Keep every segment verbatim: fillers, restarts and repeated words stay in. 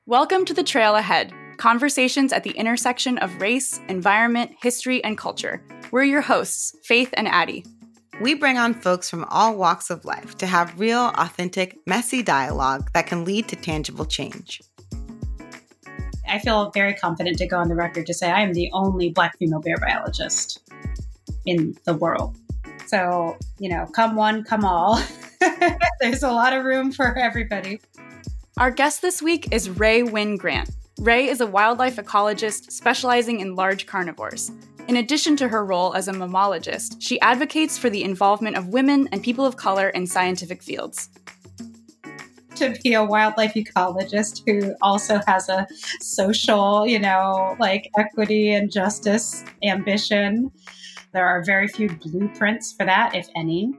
Welcome to The Trail Ahead, conversations at the intersection of race, environment, history, and culture. We're your hosts, Faith and Addie. We bring on folks from all walks of life to have real, authentic, messy dialogue that can lead to tangible change. I feel very confident to go on the record to say I am the only Black female bear biologist in the world. So, you know, come one, come all. There's a lot of room for everybody. Our guest this week is Rae Wynn Grant. Rae is a wildlife ecologist specializing in large carnivores. In addition to her role as a mammologist, she advocates for the involvement of women and people of color in scientific fields. To be a wildlife ecologist who also has a social, you know, like equity and justice ambition, there are very few blueprints for that, if any.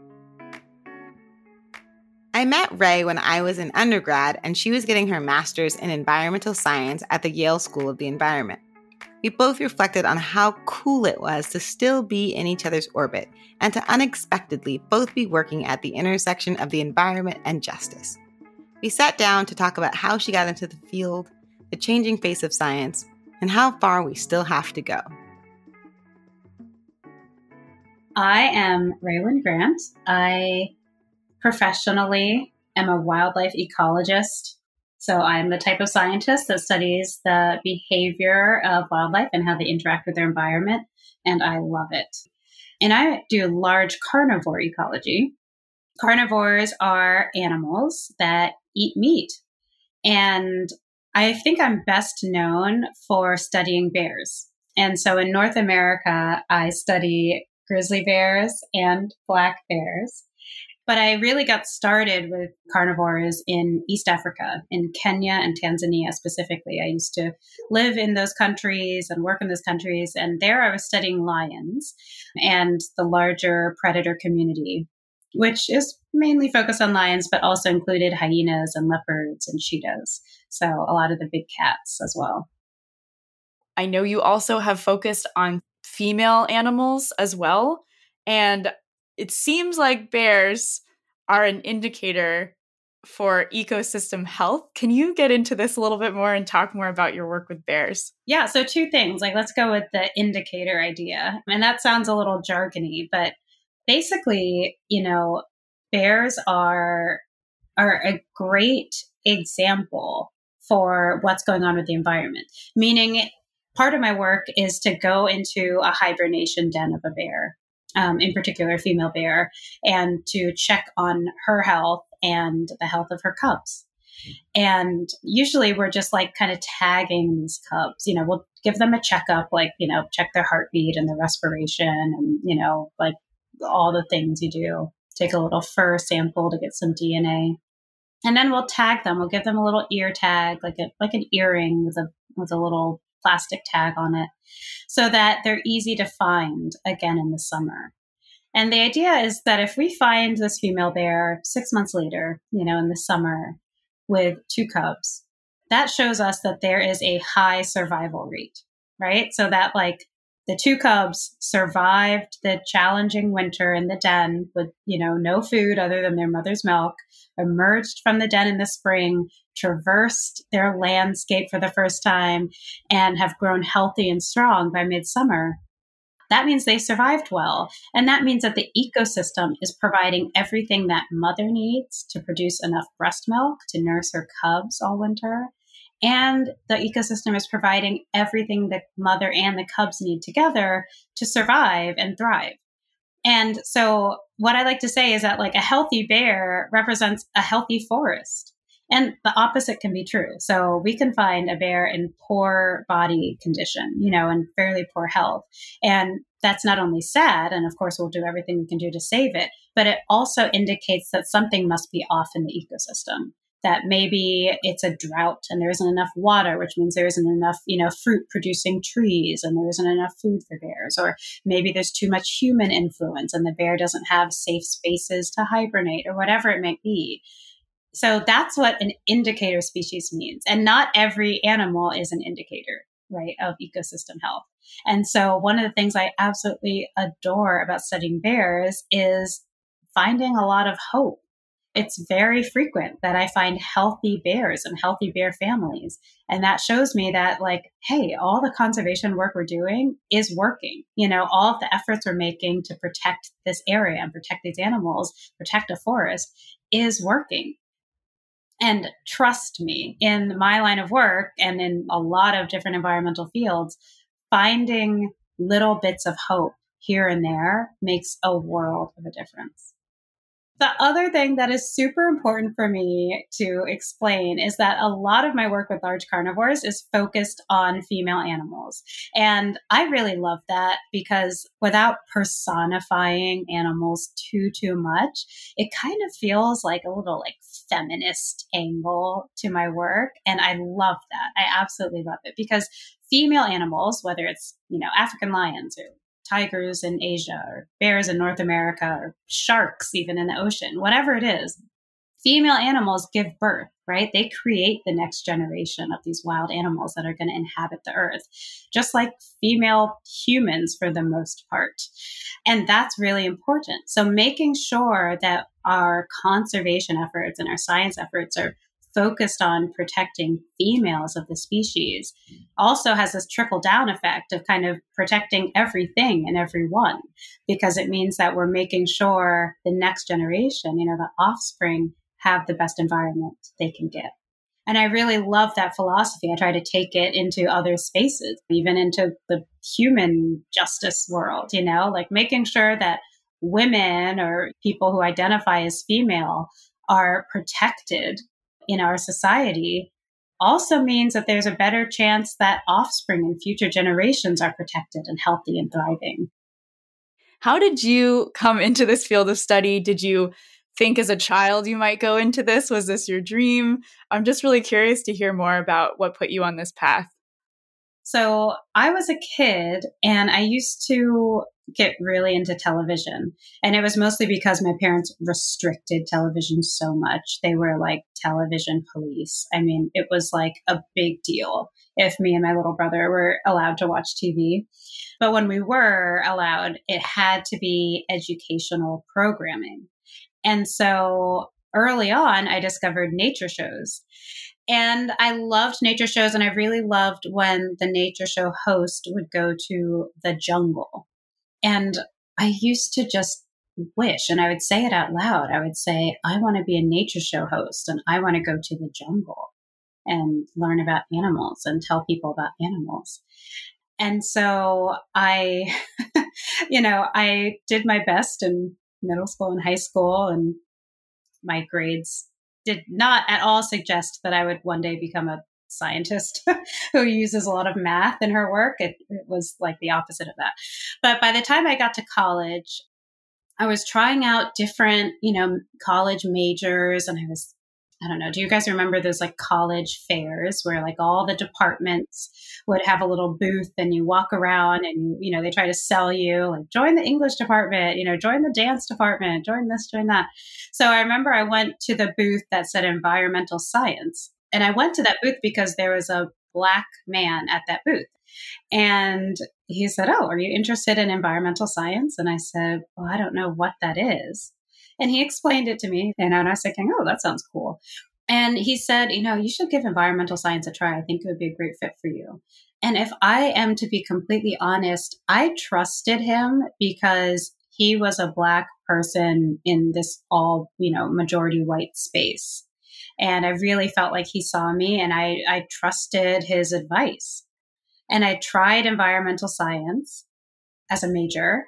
I met Rae when I was in undergrad and she was getting her master's in environmental science at the Yale School of the Environment. We both reflected on how cool it was to still be in each other's orbit and to unexpectedly both be working at the intersection of the environment and justice. We sat down to talk about how she got into the field, the changing face of science, and how far we still have to go. I am Rae Wynn Grant. I professionally am a wildlife ecologist. So I'm the type of scientist that studies the behavior of wildlife and how they interact with their environment, and I love it. And I do large carnivore ecology. Carnivores are animals that eat meat. And I think I'm best known for studying bears. And so in North America, I study grizzly bears and black bears. But I really got started with carnivores in East Africa, in Kenya and Tanzania specifically. I used to live in those countries and work in those countries. And there I was studying lions and the larger predator community, which is mainly focused on lions, but also included hyenas and leopards and cheetahs. So a lot of the big cats as well. I know you also have focused on female animals as well. And it seems like bears are an indicator for ecosystem health. Can you get into this a little bit more and talk more about your work with bears? Yeah, so two things. Like, let's go with the indicator idea. And that sounds a little jargony, but basically, you know, bears are are a great example for what's going on with the environment. Meaning, part of my work is to go into a hibernation den of a bear. Um, in particular, a female bear, and to check on her health and the health of her cubs. And usually we're just like kind of tagging these cubs. You know, we'll give them a checkup, like, you know, check their heartbeat and their respiration and, you know, like all the things you do. Take a little fur sample to get some D N A. And then we'll tag them. We'll give them a little ear tag, like a like an earring with a with a little plastic tag on it, so that they're easy to find again in the summer. And the idea is that if we find this female bear six months later, you know, in the summer with two cubs, that shows us that there is a high survival rate, right? So that like the two cubs survived the challenging winter in the den with, you know, no food other than their mother's milk, emerged from the den in the spring, traversed their landscape for the first time, and have grown healthy and strong by midsummer. That means they survived well. And that means that the ecosystem is providing everything that mother needs to produce enough breast milk to nurse her cubs all winter. And the ecosystem is providing everything that mother and the cubs need together to survive and thrive. And so what I like to say is that like a healthy bear represents a healthy forest. And the opposite can be true. So we can find a bear in poor body condition, you know, and fairly poor health. And that's not only sad, and of course we'll do everything we can do to save it, but it also indicates that something must be off in the ecosystem. That maybe it's a drought and there isn't enough water, which means there isn't enough, you know, fruit producing trees and there isn't enough food for bears. Or maybe there's too much human influence and the bear doesn't have safe spaces to hibernate or whatever it might be. So that's what an indicator species means. And not every animal is an indicator, right, of ecosystem health. And so one of the things I absolutely adore about studying bears is finding a lot of hope it's very frequent that I find healthy bears and healthy bear families. And that shows me that, like, hey, all the conservation work we're doing is working. You know, all of the efforts we're making to protect this area and protect these animals, protect a forest is working. And trust me, in my line of work and in a lot of different environmental fields, finding little bits of hope here and there makes a world of a difference. The other thing that is super important for me to explain is that a lot of my work with large carnivores is focused on female animals. And I really love that because without personifying animals too, too much, it kind of feels like a little like feminist angle to my work. And I love that. I absolutely love it because female animals, whether it's, you know, African lions or tigers in Asia or bears in North America or sharks even in the ocean, whatever it is, female animals give birth, right? They create the next generation of these wild animals that are going to inhabit the earth, just like female humans for the most part. And that's really important. So making sure that our conservation efforts and our science efforts are focused on protecting females of the species also has this trickle down effect of kind of protecting everything and everyone, because it means that we're making sure the next generation, you know, the offspring, have the best environment they can get. And I really love that philosophy. I try to take it into other spaces, even into the human justice world, you know, like making sure that women or people who identify as female are protected in our society also means that there's a better chance that offspring and future generations are protected and healthy and thriving. How did you come into this field of study? Did you think as a child you might go into this? Was this your dream? I'm just really curious to hear more about what put you on this path. So I was a kid and I used to get really into television. And it was mostly because my parents restricted television so much. They were like television police. I mean, it was like a big deal if me and my little brother were allowed to watch T V. But when we were allowed, it had to be educational programming. And so early on, I discovered nature shows. And I loved nature shows, and I really loved when the nature show host would go to the jungle. And I used to just wish, and I would say it out loud, I would say, I want to be a nature show host, and I want to go to the jungle and learn about animals and tell people about animals. And so I, you know, I did my best in middle school and high school, and my grades did not at all suggest that I would one day become a scientist who uses a lot of math in her work. It, it was like the opposite of that. But by the time I got to college, I was trying out different, you know, college majors, and I was, I don't know, do you guys remember those like college fairs where like all the departments would have a little booth and you walk around and, you, you know, they try to sell you like join the English department, you know, join the dance department, join this, join that. So I remember I went to the booth that said environmental science. And I went to that booth because there was a Black man at that booth. And he said, oh, are you interested in environmental science? And I said, well, I don't know what that is. And he explained it to me. And I was thinking, oh, that sounds cool. And he said, you know, you should give environmental science a try. I think it would be a great fit for you. And if I am to be completely honest, I trusted him because he was a Black person in this all, you know, majority white space. And I really felt like he saw me, and I, I trusted his advice. And I tried environmental science as a major.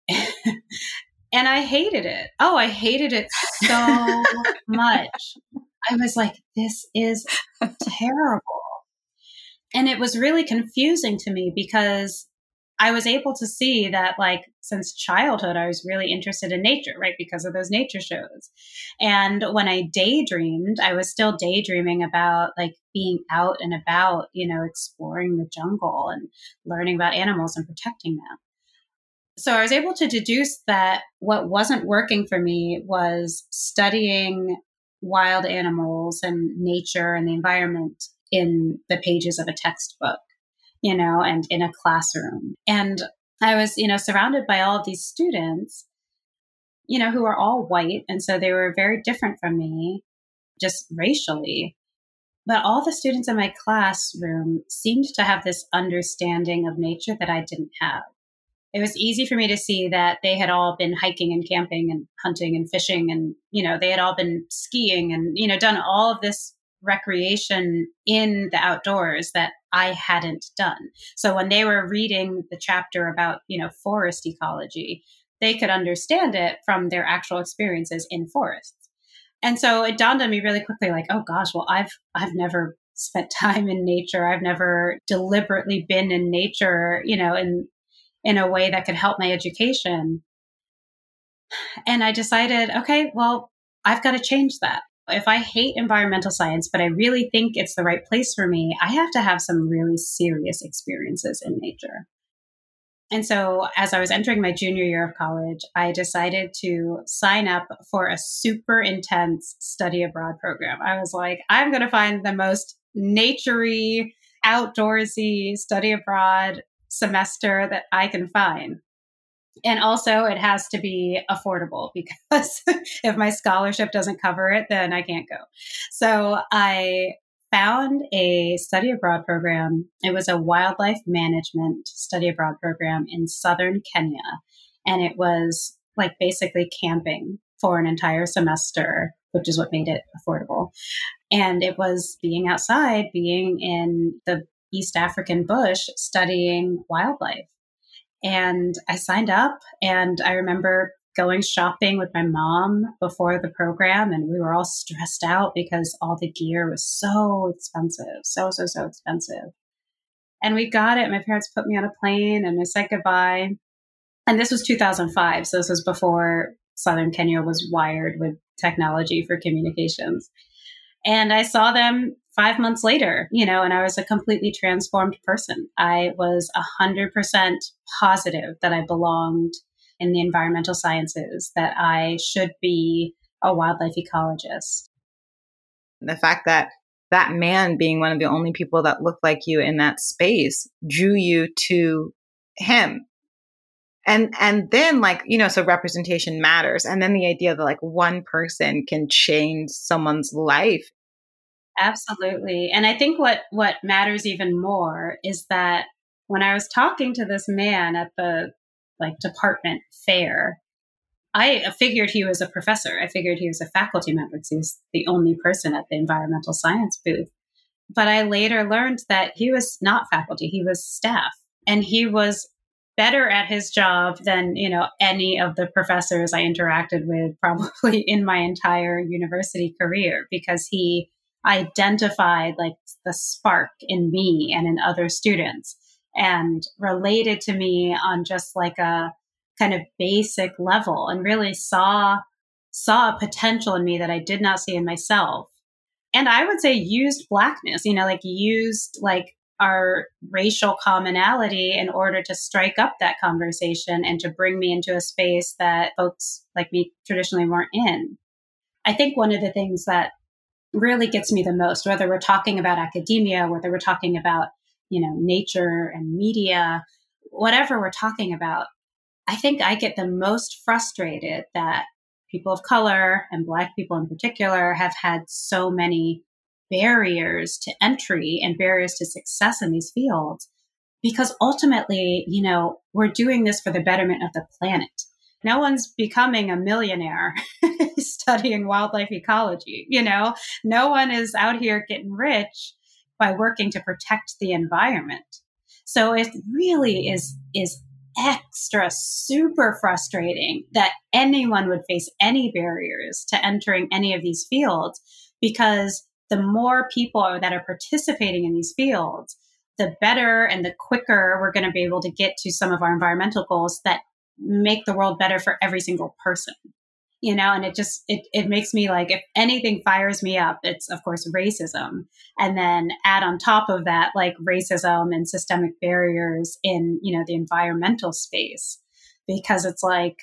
And I hated it. Oh, I hated it so much. I was like, this is terrible. And it was really confusing to me because I was able to see that, like, since childhood, I was really interested in nature, right? Because of those nature shows. And when I daydreamed, I was still daydreaming about like being out and about, you know, exploring the jungle and learning about animals and protecting them. So I was able to deduce that what wasn't working for me was studying wild animals and nature and the environment in the pages of a textbook, you know, and in a classroom. And I was, you know, surrounded by all of these students you know, who were all white. And so they were very different from me, just racially. But all the students in my classroom seemed to have this understanding of nature that I didn't have. It was easy for me to see that they had all been hiking and camping and hunting and fishing, and, you know, they had all been skiing and, you know, done all of this recreation in the outdoors that I hadn't done. So when they were reading the chapter about, you know, forest ecology, they could understand it from their actual experiences in forests. And so it dawned on me really quickly, like, oh gosh, well, I've I've never spent time in nature. I've never deliberately been in nature, you know, in in a way that could help my education. And I decided, okay, well, I've got to change that. If I hate environmental science, but I really think it's the right place for me, I have to have some really serious experiences in nature. And so as I was entering my junior year of college, I decided to sign up for a super intense study abroad program. I was like, I'm going to find the most naturey, outdoorsy study abroad semester that I can find. And also it has to be affordable, because if my scholarship doesn't cover it, then I can't go. So I found a study abroad program. It was a wildlife management study abroad program in southern Kenya. And it was like basically camping for an entire semester, which is what made it affordable. And it was being outside, being in the East African bush, studying wildlife. And I signed up, and I remember going shopping with my mom before the program, and we were all stressed out because all the gear was so expensive, so, so, so expensive. And we got it. My parents put me on a plane, and I said goodbye. And this was two thousand five. So this was before Southern Kenya was wired with technology for communications. And I saw them five months later, you know, and I was a completely transformed person. I was a hundred percent positive that I belonged in the environmental sciences, that I should be a wildlife ecologist. The fact that that man, being one of the only people that looked like you in that space, drew you to him. And and then, like, you know, so representation matters. And then the idea that like one person can change someone's life. Absolutely. And I think what what matters even more is that when I was talking to this man at the like department fair, I figured he was a professor. I figured he was a faculty member because he was the only person at the environmental science booth. But I later learned that he was not faculty. He was staff. And he was better at his job than, you know, any of the professors I interacted with probably in my entire university career, because he identified like the spark in me and in other students and related to me on just like a kind of basic level, and really saw saw a potential in me that I did not see in myself. And I would say used Blackness, you know, like used like our racial commonality in order to strike up that conversation and to bring me into a space that folks like me traditionally weren't in. I think one of the things that really gets me the most, whether we're talking about academia, whether we're talking about, you know, nature and media, whatever we're talking about, I think I get the most frustrated that people of color and Black people in particular have had so many barriers to entry and barriers to success in these fields, because ultimately, you know, we're doing this for the betterment of the planet. No one's becoming a millionaire studying wildlife ecology. You know, no one is out here getting rich by working to protect the environment. So it really is, is extra super frustrating that anyone would face any barriers to entering any of these fields, because the more people that are participating in these fields, the better and the quicker we're going to be able to get to some of our environmental goals that make the world better for every single person. You know, and it just, it, it makes me like, if anything fires me up, it's of course racism. And then add on top of that, like racism and systemic barriers in, you know, the environmental space, because it's like,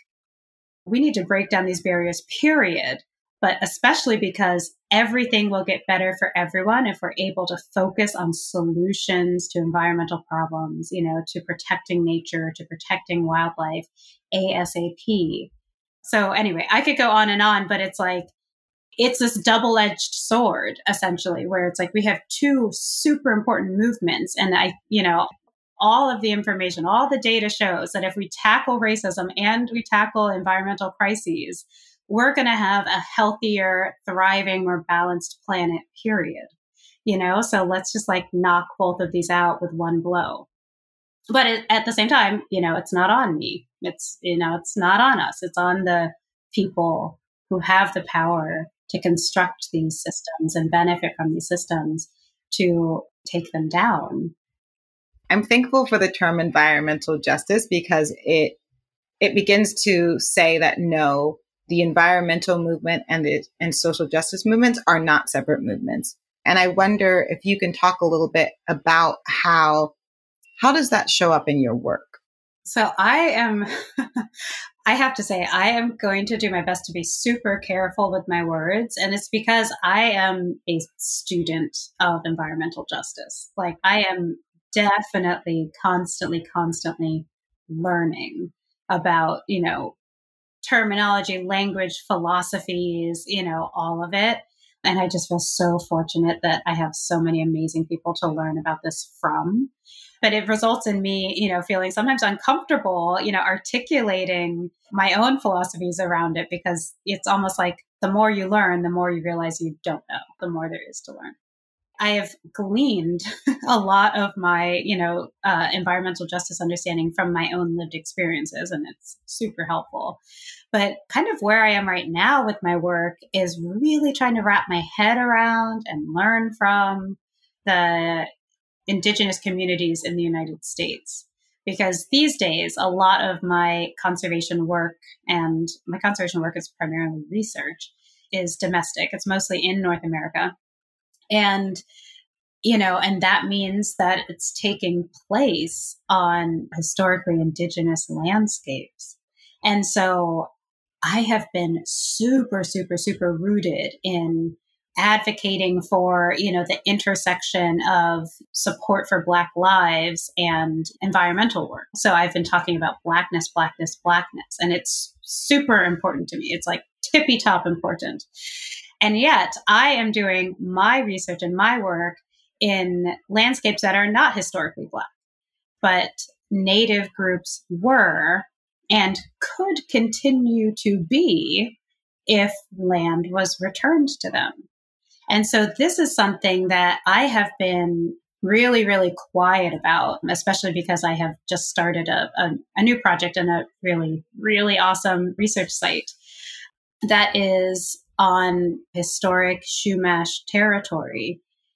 we need to break down these barriers, period. But especially because everything will get better for everyone if we're able to focus on solutions to environmental problems, you know, to protecting nature, to protecting wildlife ASAP. So anyway, I could go on and on, but it's like, it's this double-edged sword, essentially, where it's like we have two super important movements. And I, you know, all of the information, all the data shows that if we tackle racism and we tackle environmental crises, we're going to have a healthier, thriving, more balanced planet, period. You know, so let's just like knock both of these out with one blow. But it, at the same time, you know, it's not on me. It's, you know, it's not on us. It's on the people who have the power to construct these systems and benefit from these systems to take them down. I'm thankful for the term environmental justice because it it begins to say that no, the environmental movement and the and social justice movements are not separate movements. And I wonder if you can talk a little bit about how how does that show up in your work? So I am, I have to say, I am going to do my best to be super careful with my words. And it's because I am a student of environmental justice. Like I am definitely constantly, constantly learning about, you know, terminology, language, philosophies, you know, all of it. And I just feel so fortunate that I have so many amazing people to learn about this from. But it results in me, you know, feeling sometimes uncomfortable, you know, articulating my own philosophies around it, because it's almost like the more you learn, the more you realize you don't know, the more there is to learn. I have gleaned a lot of my, you know, uh, environmental justice understanding from my own lived experiences, and it's super helpful. But kind of where I am right now with my work is really trying to wrap my head around and learn from the Indigenous communities in the United States. Because these days, a lot of my conservation work, and my conservation work is primarily research, is domestic. It's mostly in North America. And, you know, and that means that it's taking place on historically Indigenous landscapes. And so I have been super, super, super rooted in advocating for, you know, the intersection of support for Black lives and environmental work. So I've been talking about Blackness, Blackness, Blackness, and it's super important to me. It's like tippy top important. And yet I am doing my research and my work in landscapes that are not historically Black, but Native groups were and could continue to be if land was returned to them. And so this is something that I have been really, really quiet about, especially because I have just started a, a, a new project and a really, really awesome research site that is on historic Chumash territory.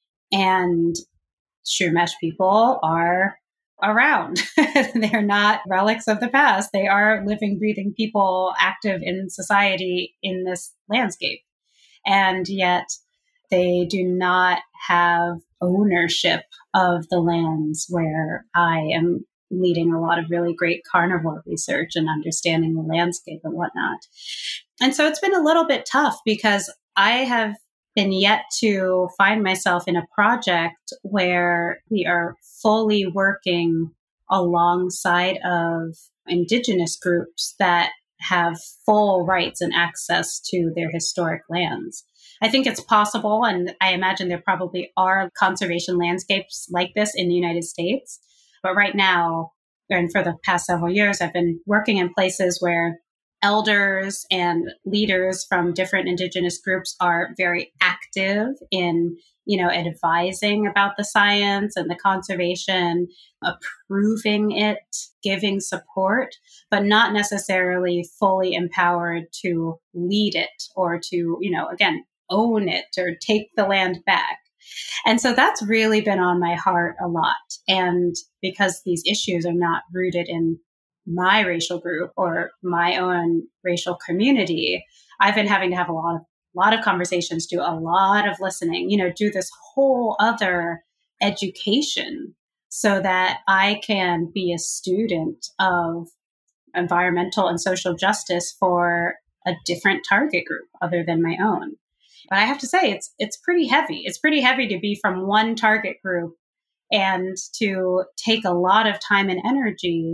And Chumash people are around. They're not relics of the past. They are living, breathing people active in society in this landscape. And yet they do not have ownership of the lands where I am leading a lot of really great carnivore research and understanding the landscape and whatnot. And so it's been a little bit tough because I have been yet to find myself in a project where we are fully working alongside of Indigenous groups that have full rights and access to their historic lands. I think it's possible, and I imagine there probably are conservation landscapes like this in the United States. But right now, and for the past several years, I've been working in places where elders and leaders from different Indigenous groups are very active in, you know, advising about the science and the conservation, approving it, giving support, but not necessarily fully empowered to lead it or to, you know, again, own it or take the land back. And so that's really been on my heart a lot. And because these issues are not rooted in my racial group or my own racial community, I've been having to have a lot of lot of conversations, do a lot of listening, you know, do this whole other education so that I can be a student of environmental and social justice for a different target group other than my own. But I have to say, it's it's pretty heavy. It's pretty heavy to be from one target group and to take a lot of time and energy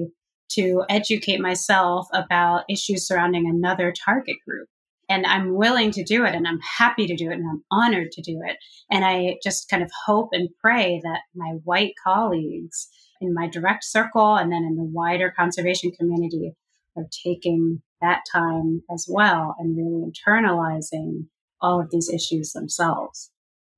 to educate myself about issues surrounding another target group. And I'm willing to do it, and I'm happy to do it, and I'm honored to do it. And I just kind of hope and pray that my white colleagues in my direct circle and then in the wider conservation community are taking that time as well and really internalizing all of these issues themselves.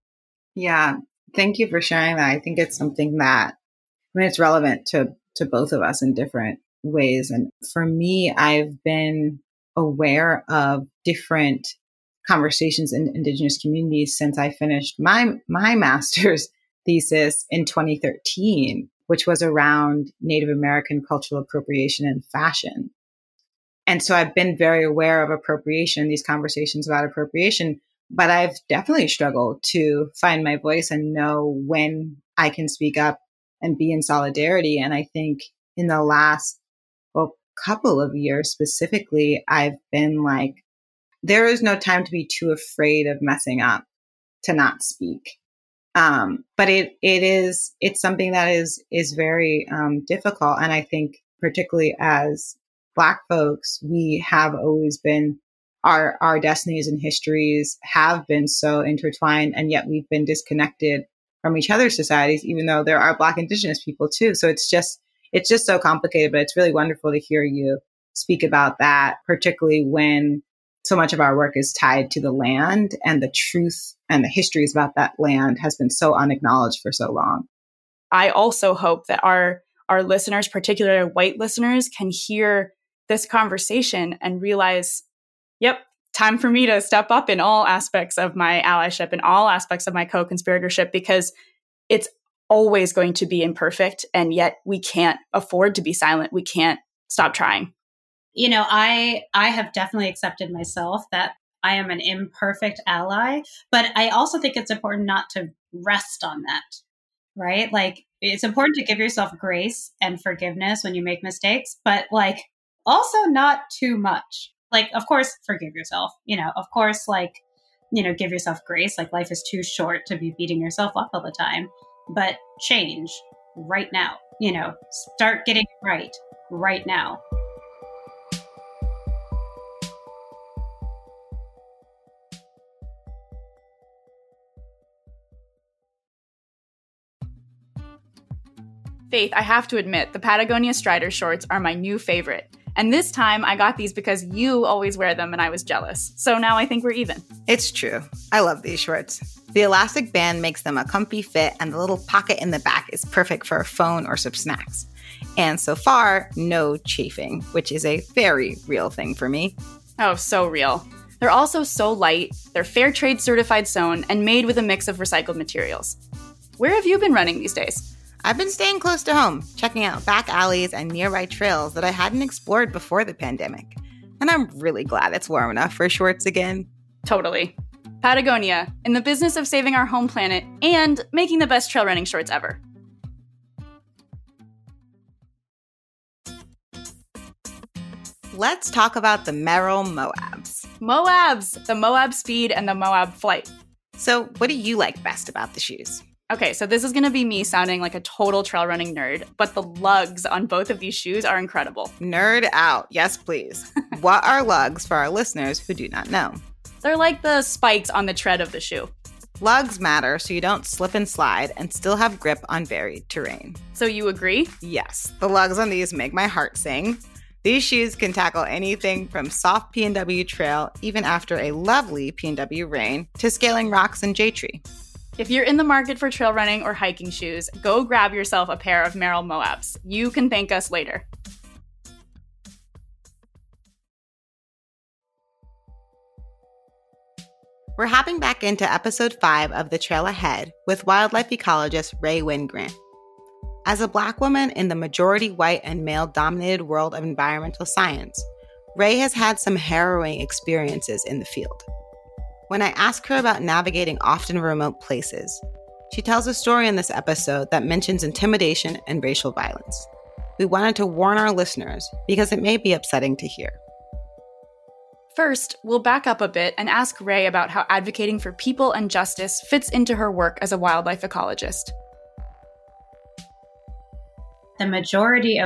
Yeah. Thank you for sharing that. I think it's something that, I mean, it's relevant to, to both of us in different ways. And for me, I've been aware of different conversations in Indigenous communities since I finished my, my master's thesis in twenty thirteen, which was around Native American cultural appropriation in fashion. And so I've been very aware of appropriation, these conversations about appropriation, but I've definitely struggled to find my voice and know when I can speak up and be in solidarity. And I think in the last, well, couple of years specifically, I've been like, there is no time to be too afraid of messing up to not speak. Um, but it, it is, it's something that is, is very um, difficult. And I think particularly as Black folks, we have always been, our, our destinies and histories have been so intertwined, and yet we've been disconnected from each other's societies, even though there are Black Indigenous people too. So it's just, it's just so complicated, but it's really wonderful to hear you speak about that, particularly when so much of our work is tied to the land, and the truth and the histories about that land has been so unacknowledged for so long. I also hope that our our listeners, particularly white listeners, can hear this conversation and realize, yep, time for me to step up in all aspects of my allyship and all aspects of my co-conspiratorship, because it's always going to be imperfect. And yet we can't afford to be silent. We can't stop trying. You know, I I have definitely accepted myself that I am an imperfect ally, but I also think it's important not to rest on that, right? Like, it's important to give yourself grace and forgiveness when you make mistakes, but like also not too much. Like, of course, forgive yourself, you know, of course, like, you know, give yourself grace. Like, life is too short to be beating yourself up all the time, but change right now, you know, start getting it right right now. Faith, I have to admit, the Patagonia Strider shorts are my new favorite. And this time I got these because you always wear them and I was jealous. So now I think we're even. It's true. I love these shorts. The elastic band makes them a comfy fit, and the little pocket in the back is perfect for a phone or some snacks. And so far, no chafing, which is a very real thing for me. Oh, so real. They're also so light, they're fair trade certified sewn, and made with a mix of recycled materials. Where have you been running these days? I've been staying close to home, checking out back alleys and nearby trails that I hadn't explored before the pandemic. And I'm really glad it's warm enough for shorts again. Totally. Patagonia, in the business of saving our home planet and making the best trail running shorts ever. Let's talk about the Merrell Moabs. Moabs! The Moab Speed and the Moab Flight. So what do you like best about the shoes? Okay, so this is going to be me sounding like a total trail running nerd, but the lugs on both of these shoes are incredible. Nerd out. Yes, please. What are lugs for our listeners who do not know? They're like the spikes on the tread of the shoe. Lugs matter so you don't slip and slide and still have grip on varied terrain. So you agree? Yes. The lugs on these make my heart sing. These shoes can tackle anything from soft P and W trail, even after a lovely P and W rain, to scaling rocks and J-tree. If you're in the market for trail running or hiking shoes, go grab yourself a pair of Merrell Moabs. You can thank us later. We're hopping back into episode five of The Trail Ahead with wildlife ecologist Rae Wynn Grant. As a Black woman in the majority white and male-dominated world of environmental science, Rae has had some harrowing experiences in the field. When I ask her about navigating often remote places, she tells a story in this episode that mentions intimidation and racial violence. We wanted to warn our listeners because it may be upsetting to hear. First, we'll back up a bit and ask Rae about how advocating for people and justice fits into her work as a wildlife ecologist. The majority of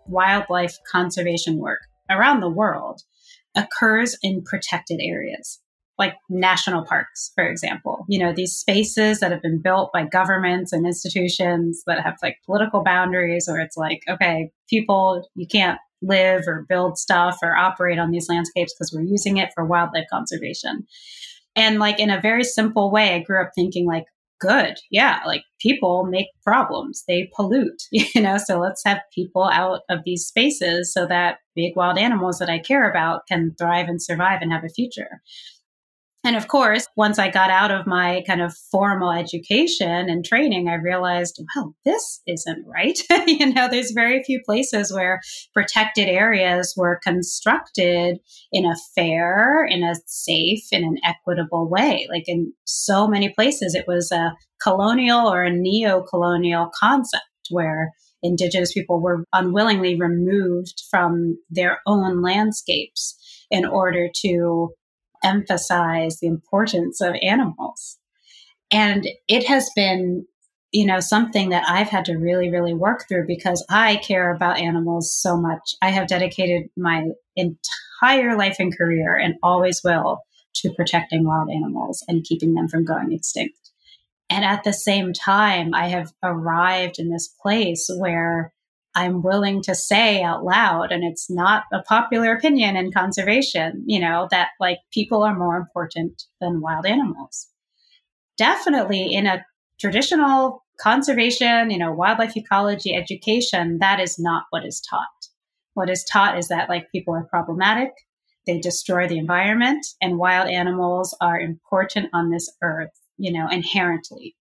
wildlife conservation work around the world occurs in protected areas, like national parks, for example. You know, these spaces that have been built by governments and institutions that have like political boundaries, where it's like, okay, people, you can't live or build stuff or operate on these landscapes because we're using it for wildlife conservation. And like in a very simple way, I grew up thinking like, good, yeah, like people make problems, they pollute, you know, so let's have people out of these spaces so that big wild animals that I care about can thrive and survive and have a future. And of course, once I got out of my kind of formal education and training, I realized, well, this isn't right. You know, there's very few places where protected areas were constructed in a fair, in a safe, in an equitable way. Like in so many places, it was a colonial or a neo-colonial concept where Indigenous people were unwillingly removed from their own landscapes in order to emphasize the importance of animals. And it has been, you know, something that I've had to really, really work through because I care about animals so much. I have dedicated my entire life and career and always will to protecting wild animals and keeping them from going extinct. And at the same time, I have arrived in this place where I'm willing to say out loud, and it's not a popular opinion in conservation, you know, that like people are more important than wild animals. Definitely in a traditional conservation, you know, wildlife ecology education, that is not what is taught. What is taught is that like people are problematic, they destroy the environment, and wild animals are important on this earth, you know, inherently.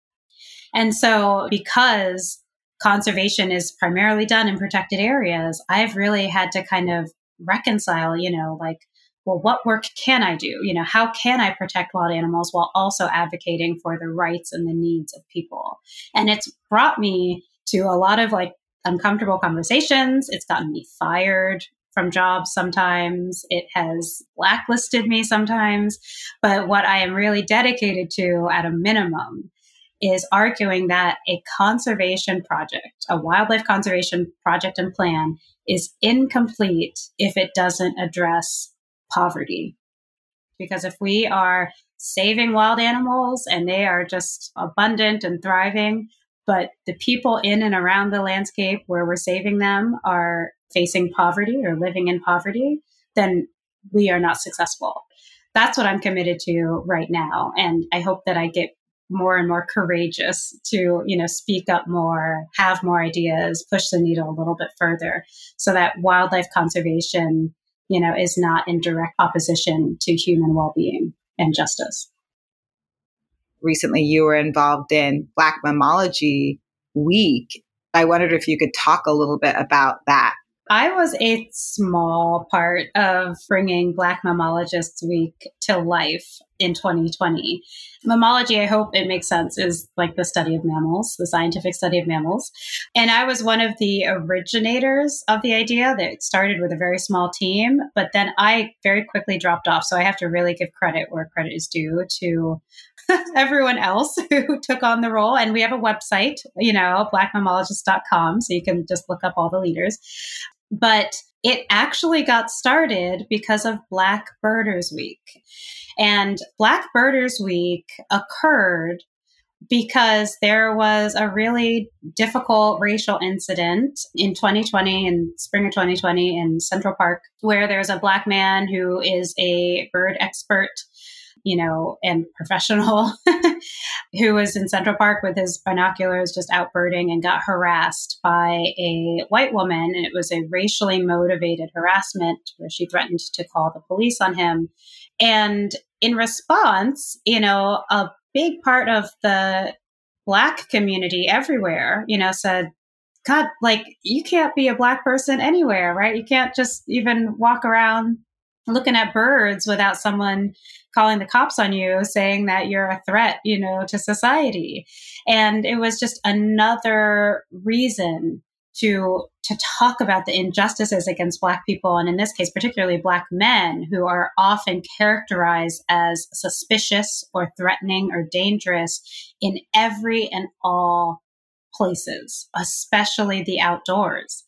And so because conservation is primarily done in protected areas, I've really had to kind of reconcile, you know, like, well, what work can I do? You know, how can I protect wild animals while also advocating for the rights and the needs of people? And it's brought me to a lot of like uncomfortable conversations. It's gotten me fired from jobs sometimes. It has blacklisted me sometimes. But what I am really dedicated to at a minimum is arguing that a conservation project, a wildlife conservation project and plan is incomplete if it doesn't address poverty. Because if we are saving wild animals and they are just abundant and thriving, but the people in and around the landscape where we're saving them are facing poverty or living in poverty, then we are not successful. That's what I'm committed to right now. And I hope that I get more and more courageous to, you know, speak up more, have more ideas, push the needle a little bit further so that wildlife conservation, you know, is not in direct opposition to human well-being and justice. Recently, you were involved in Black Mammalogy Week. I wondered if you could talk a little bit about that. I was a small part of bringing Black Mammalogists Week to life in twenty twenty. Mammalogy, I hope it makes sense, is like the study of mammals, the scientific study of mammals. And I was one of the originators of the idea that started with a very small team, but then I very quickly dropped off. So I have to really give credit where credit is due to everyone else who took on the role. And we have a website, you know, black mammologist dot com. So you can just look up all the leaders. But it actually got started because of Black Birders Week. And Black Birders Week occurred because there was a really difficult racial incident in twenty twenty, in spring of twenty twenty in Central Park, where there's a Black man who is a bird expert, you know, and professional who was in Central Park with his binoculars just out birding and got harassed by a white woman. And it was a racially motivated harassment where she threatened to call the police on him. And in response, you know, a big part of the Black community everywhere, you know, said, God, like, you can't be a Black person anywhere, right? You can't just even walk around looking at birds without someone calling the cops on you, saying that you're a threat, you know, to society. And it was just another reason to to talk about the injustices against Black people, and in this case, particularly Black men, who are often characterized as suspicious or threatening or dangerous in every and all places, especially the outdoors.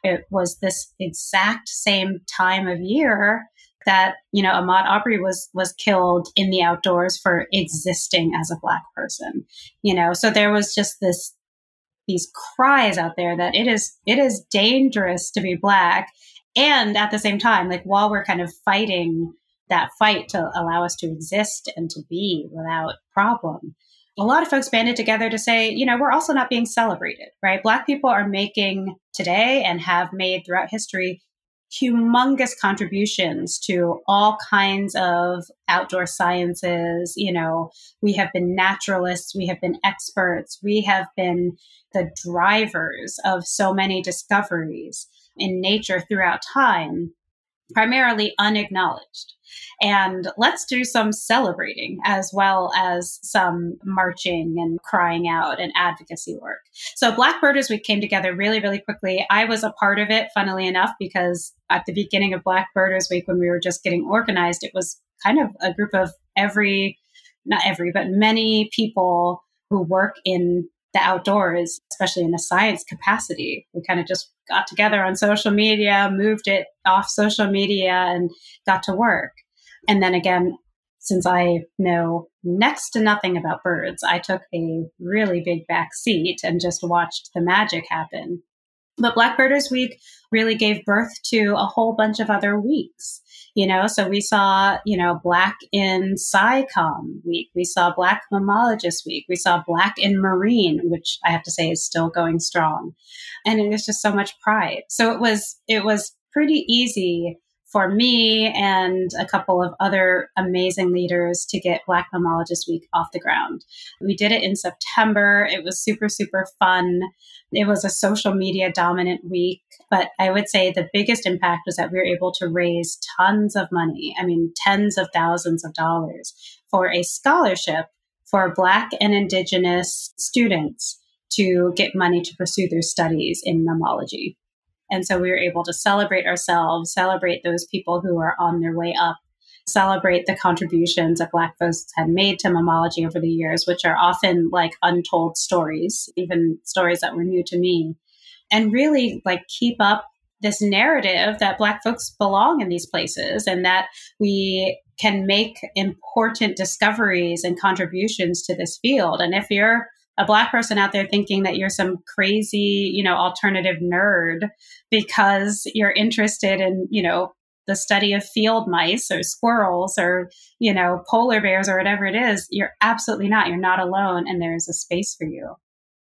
it was this exact same time of year that, you know, Ahmaud Arbery was was killed in the outdoors for existing as a Black person. You know, so there was just this these cries out there that it is it is dangerous to be Black. And at the same time, like while we're kind of fighting that fight to allow us to exist and to be without problem, a lot of folks banded together to say, you know, we're also not being celebrated, right? Black people are making today and have made throughout history humongous contributions to all kinds of outdoor sciences. You know, we have been naturalists, we have been experts, we have been the drivers of so many discoveries in nature throughout time, primarily unacknowledged. And let's do some celebrating as well as some marching and crying out and advocacy work. So Black Birders Week came together really, really quickly. I was a part of it, funnily enough, because at the beginning of Black Birders Week, when we were just getting organized, it was kind of a group of every, not every, but many people who work in the outdoors, especially in a science capacity. We kind of just got together on social media, moved it off social media, and got to work. And then again, since I know next to nothing about birds, I took a really big back seat and just watched the magic happen. But Black Birders Week really gave birth to a whole bunch of other weeks. You know, so we saw, you know, Black in SciComm Week. We saw Black Mammologist Week. We saw Black in Marine, which I have to say is still going strong. And it was just so much pride. So it was, it was pretty easy for me and a couple of other amazing leaders to get Black Mammologist Week off the ground. We did it in September. It was super, super fun. It was a social media dominant week, but I would say the biggest impact was that we were able to raise tons of money. I mean, tens of thousands of dollars for a scholarship for Black and Indigenous students to get money to pursue their studies in mammalogy. And so we were able to celebrate ourselves, celebrate those people who are on their way up, celebrate the contributions that Black folks had made to mammalogy over the years, which are often like untold stories, even stories that were new to me, and really like keep up this narrative that Black folks belong in these places and that we can make important discoveries and contributions to this field. And if you're a Black person out there thinking that you're some crazy, you know, alternative nerd because you're interested in, you know, the study of field mice or squirrels or, you know, polar bears or whatever it is, you're absolutely not. You're not alone. And there's a space for you.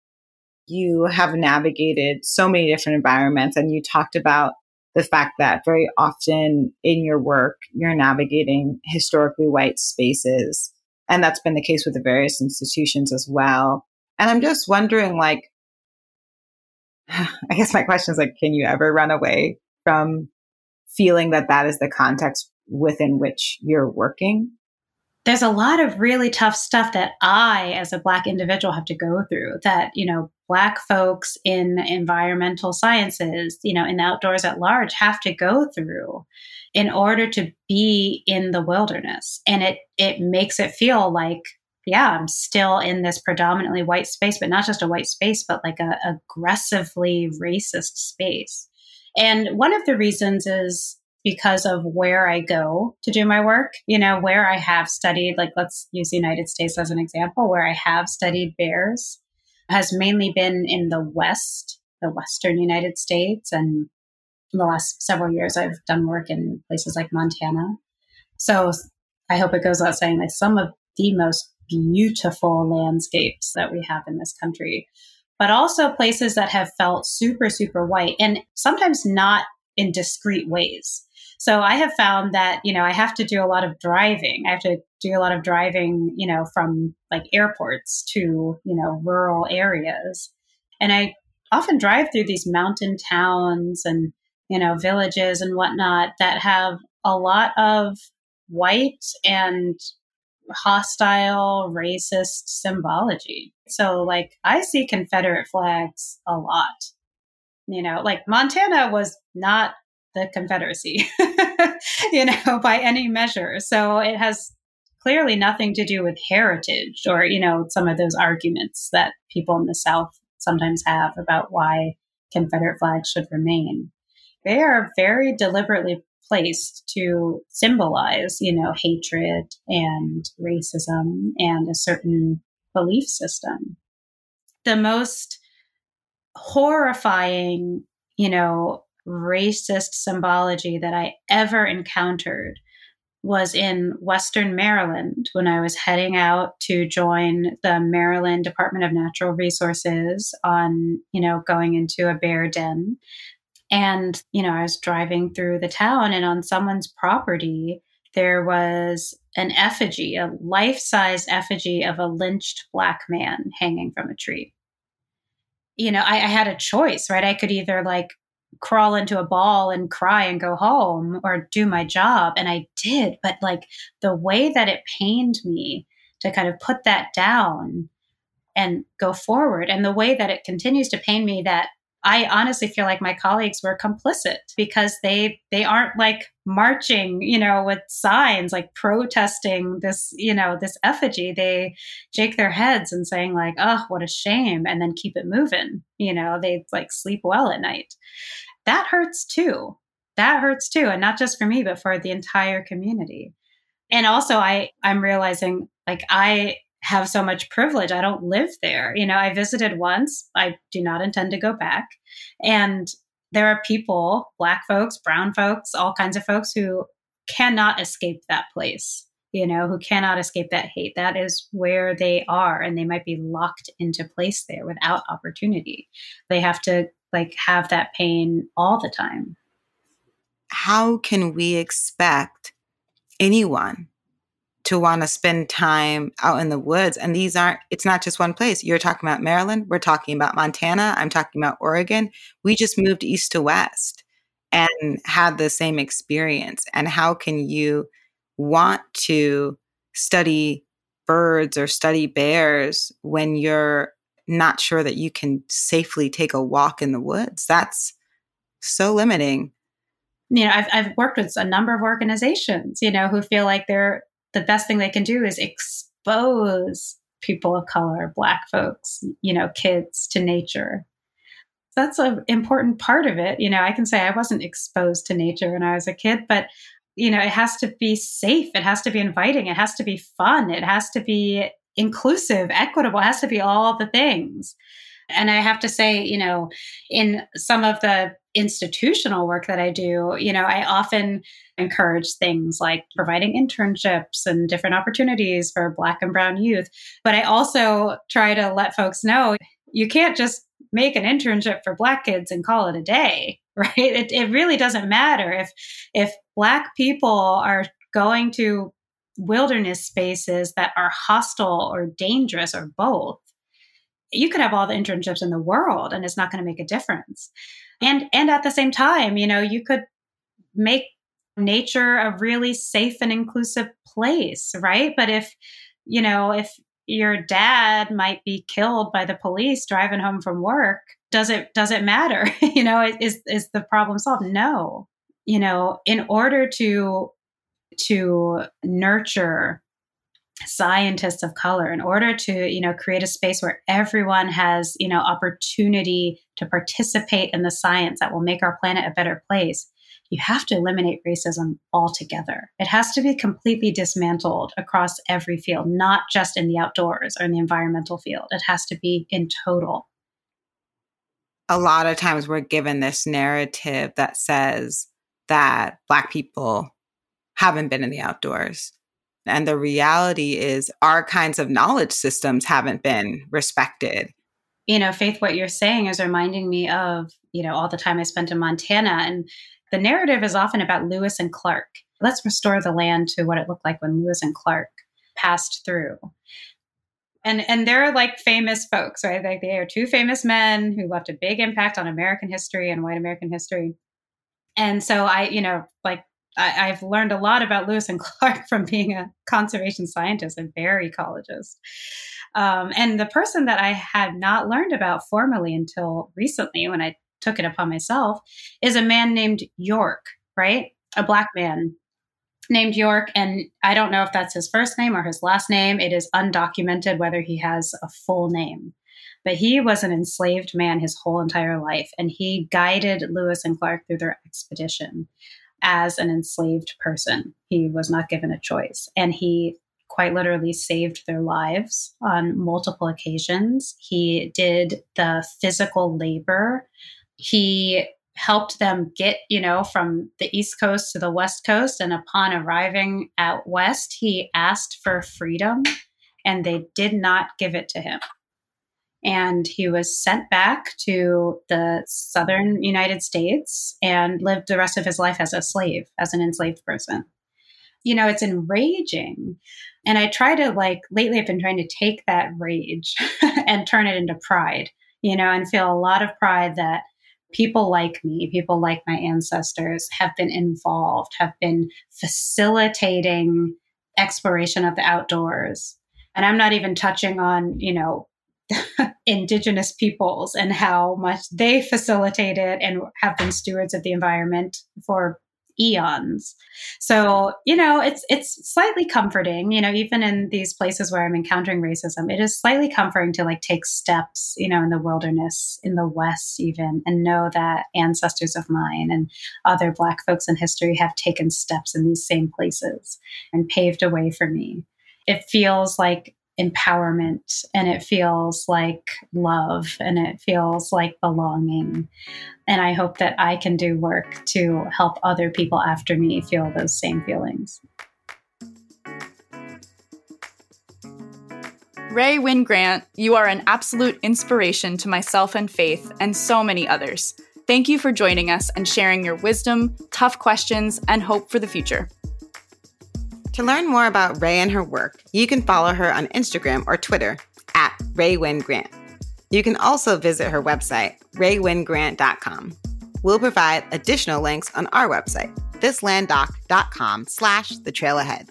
You have navigated so many different environments, and you talked about the fact that very often in your work, you're navigating historically white spaces. And that's been the case with the various institutions as well. And I'm just wondering, like, I guess my question is, like, can you ever run away from feeling that that is the context within which you're working? There's a lot of really tough stuff that I, as a Black individual, have to go through that, you know, Black folks in environmental sciences, you know, in the outdoors at large have to go through in order to be in the wilderness. And it it makes it feel like, yeah, I'm still in this predominantly white space, but not just a white space, but like a aggressively racist space. And one of the reasons is because of where I go to do my work, you know, where I have studied, like let's use the United States as an example, where I have studied bears has mainly been in the West, the Western United States. And in the last several years, I've done work in places like Montana. So I hope it goes without saying that some of the most beautiful landscapes that we have in this country, but also places that have felt super, super white and sometimes not in discrete ways. So I have found that, you know, I have to do a lot of driving. I have to do a lot of driving, you know, from like airports to, you know, rural areas. And I often drive through these mountain towns and, you know, villages and whatnot that have a lot of white and hostile, racist symbology. So like I see Confederate flags a lot. You know, like Montana was not the Confederacy, you know, by any measure. So it has clearly nothing to do with heritage or, you know, some of those arguments that people in the South sometimes have about why Confederate flag should remain. They are very deliberately placed to symbolize, you know, hatred and racism and a certain belief system. The most horrifying, you know, racist symbology that I ever encountered was in Western Maryland when I was heading out to join the Maryland Department of Natural Resources on, you know, going into a bear den. And, you know, I was driving through the town, and on someone's property, there was an effigy, a life-size effigy of a lynched Black man hanging from a tree. You know, I, I had a choice, right? I could either like crawl into a ball and cry and go home or do my job. And I did. But like the way that it pained me to kind of put that down and go forward, and the way that it continues to pain me that I honestly feel like my colleagues were complicit because they they aren't like marching, you know, with signs like protesting this, you know, this effigy. They shake their heads and saying like, "Oh, what a shame," and then keep it moving. You know, they like sleep well at night. That hurts too. That hurts too, and not just for me, but for the entire community. And also, I I'm realizing like I have so much privilege. I don't live there. You know, I visited once. I do not intend to go back. And there are people, Black folks, brown folks, all kinds of folks who cannot escape that place, you know, who cannot escape that hate. That is where they are. And they might be locked into place there without opportunity. They have to like have that pain all the time. How can we expect anyone to want to spend time out in the woods? And these aren't, it's not just one place. You're talking about Maryland. We're talking about Montana. I'm talking about Oregon. We just moved east to west and had the same experience. And how can you want to study birds or study bears when you're not sure that you can safely take a walk in the woods? That's so limiting. You know, I've, I've worked with a number of organizations, you know, who feel like they're the best thing they can do is expose people of color, Black folks, you know, kids to nature. That's an important part of it. You know, I can say I wasn't exposed to nature when I was a kid, but, you know, it has to be safe. It has to be inviting. It has to be fun. It has to be inclusive, equitable. It has to be all the things. And I have to say, you know, in some of the institutional work that I do, you know, I often encourage things like providing internships and different opportunities for Black and brown youth. But I also try to let folks know you can't just make an internship for Black kids and call it a day, right? It, it really doesn't matter if if Black people are going to wilderness spaces that are hostile or dangerous or both. You could have all the internships in the world and it's not going to make a difference. And and at the same time, you know, you could make nature a really safe and inclusive place, right? But if, you know, if your dad might be killed by the police driving home from work, does it does it matter? You know, is is the problem solved? No. You know, in order to to nurture scientists of color, in order to, you know, create a space where everyone has, you know, opportunity to participate in the science that will make our planet a better place, you have to eliminate racism altogether. It has to be completely dismantled across every field, not just in the outdoors or in the environmental field. It has to be in total. A lot of times we're given this narrative that says that Black people haven't been in the outdoors. And the reality is our kinds of knowledge systems haven't been respected. You know, Faith, what you're saying is reminding me of, you know, all the time I spent in Montana. And the narrative is often about Lewis and Clark. Let's restore the land to what it looked like when Lewis and Clark passed through. And and they're like famous folks, right? Like they are two famous men who left a big impact on American history and white American history. And so I, you know, like I, I've learned a lot about Lewis and Clark from being a conservation scientist and bear ecologist. Um, and the person that I had not learned about formally until recently, when I took it upon myself, is a man named York, right? A Black man named York. And I don't know if that's his first name or his last name. It is undocumented whether he has a full name. But he was an enslaved man his whole entire life, and he guided Lewis and Clark through their expedition as an enslaved person. He was not given a choice, and he quite literally saved their lives on multiple occasions. He did the physical labor. He helped them get, you know, from the East Coast to the West Coast. And upon arriving out West, he asked for freedom, and they did not give it to him. And he was sent back to the southern United States and lived the rest of his life as a slave, as an enslaved person. You know, it's enraging. And I try to, like, lately I've been trying to take that rage and turn it into pride, you know, and feel a lot of pride that people like me, people like my ancestors have been involved, have been facilitating exploration of the outdoors. And I'm not even touching on, you know, indigenous peoples and how much they facilitated and have been stewards of the environment for eons. So, you know, it's it's slightly comforting, you know, even in these places where I'm encountering racism, it is slightly comforting to like take steps, you know, in the wilderness, in the West even, and know that ancestors of mine and other Black folks in history have taken steps in these same places and paved a way for me. It feels like empowerment, and it feels like love, and it feels like belonging. And I hope that I can do work to help other people after me feel those same feelings. Rae Wynn Grant, you are an absolute inspiration to myself and Faith and so many others. Thank you for joining us and sharing your wisdom, tough questions, and hope for the future. To learn more about Rae and her work, you can follow her on Instagram or Twitter at Rae Wynn Grant. You can also visit her website, rae wynn grant dot com. We'll provide additional links on our website, thislanddoc.com slash the trail ahead.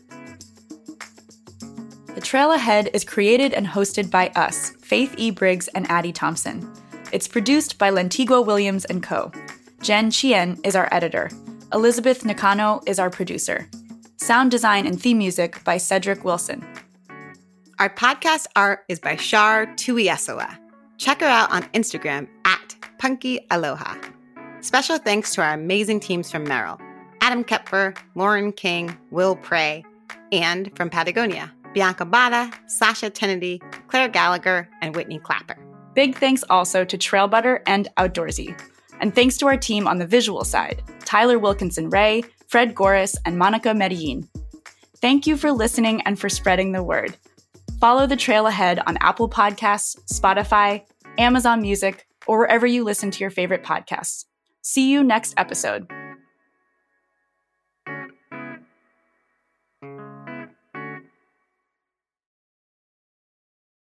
The Trail Ahead is created and hosted by us, Faith E. Briggs and Addie Thompson. It's produced by Lentigua Williams and Co. Jen Chien is our editor. Elizabeth Nakano is our producer. Sound design and theme music by Cedric Wilson. Our podcast art is by Shar Tuiasoa. Check her out on Instagram at Punky Aloha. Special thanks to our amazing teams from Merrill, Adam Kepfer, Lauren King, Will Prey, and from Patagonia, Bianca Bada, Sasha Tennedy, Claire Gallagher, and Whitney Clapper. Big thanks also to Trail Butter and Outdoorsy. And thanks to our team on the visual side, Tyler Wilkinson-Ray, Fred Goris, and Monica Medellin. Thank you for listening and for spreading the word. Follow The Trail Ahead on Apple Podcasts, Spotify, Amazon Music, or wherever you listen to your favorite podcasts. See you next episode.